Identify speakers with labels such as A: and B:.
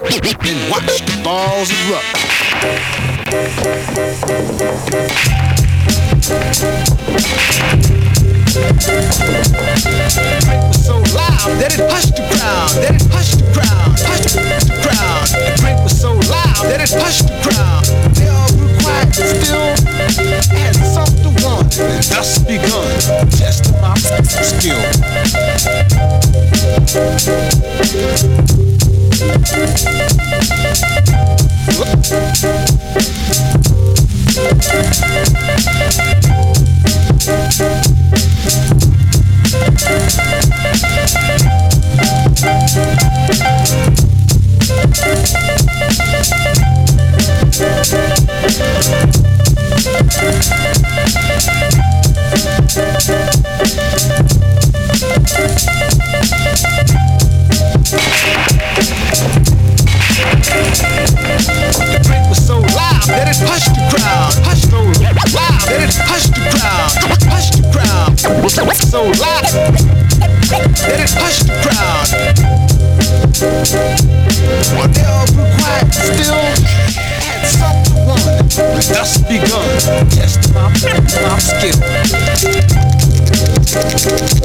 A: Then watch the balls erupt. The drink was so loud that it hushed the crowd, that it hushed the crowd, hushed the crowd. The drink was so loud that it hushed the crowd. They all grew quiet but still had something to want, and thus begun testing my skill. The drink was so loud that it hushed the crowd, hushed so loud that it hushed the crowd, hushed the crowd. So loud that it hushed the crowd. Well, they all grew quiet, still had something to want, and thus begun testing my skill.